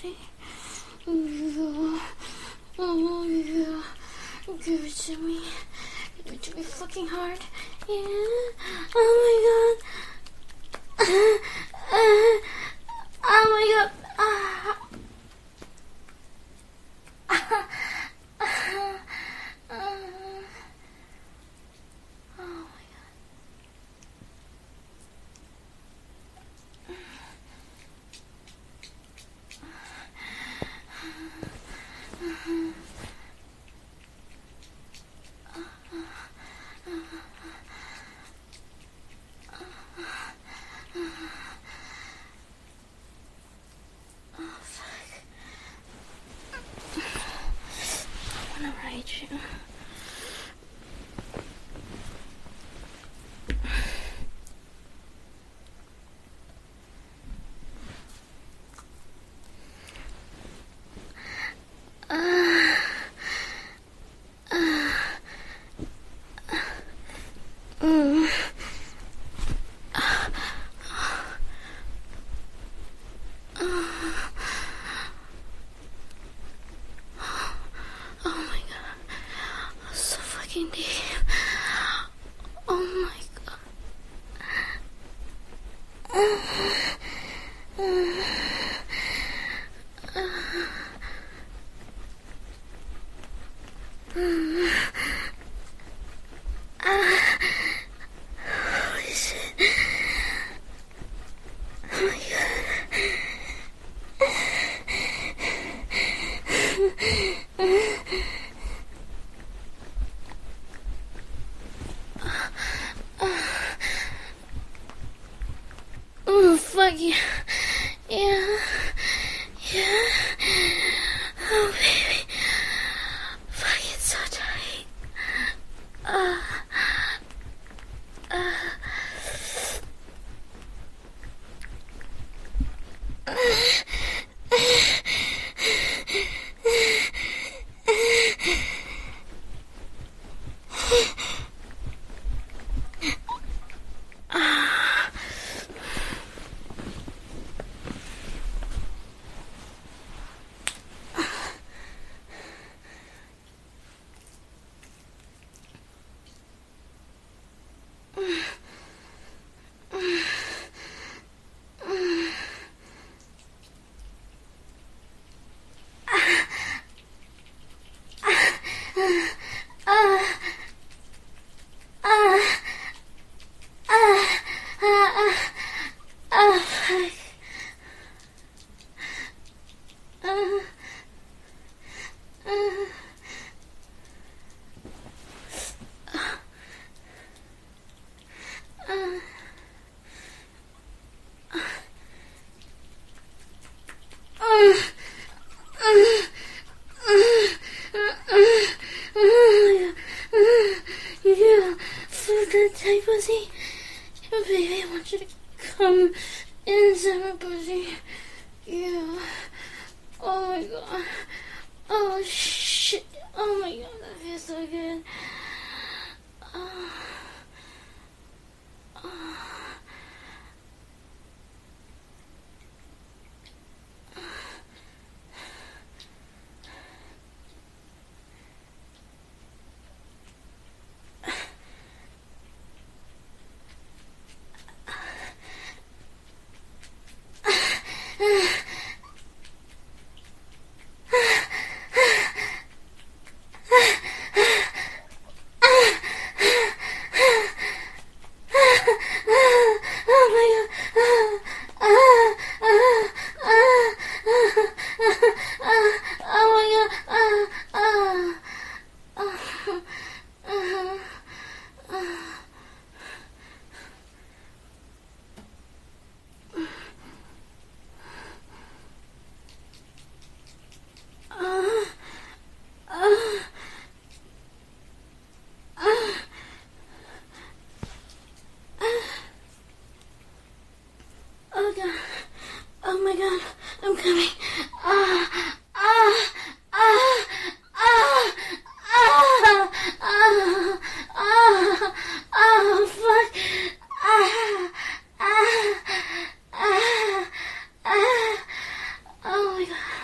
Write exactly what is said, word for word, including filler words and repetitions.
pussy. Yeah. Oh, yeah. Give it to me. Give it to me fucking hard. Yeah. Oh my god. Uh, oh my god. Uh, uh, uh, uh, oh my god. Oh fuck. I wanna ride you. Mm. Oh my god. So fucking deep. Oh my god. Holy shit. Oh my god. Oh fuck yeah. Yeah. Yeah. Oh baby. Fuck, it's so tight. Uh, uh, yeah, fuck that tight pussy. Baby, I want you to come inside my pussy. Yeah. Oh my god. Oh shit. Oh my god, that feels so good. Oh. Oh. Oh god. Oh my god. I'm coming. Ah. Ah. Ah. Ah. Ah. Ah. Ah. Ah. Fuck. Ah. Ah. Ah. Ah. Oh my god.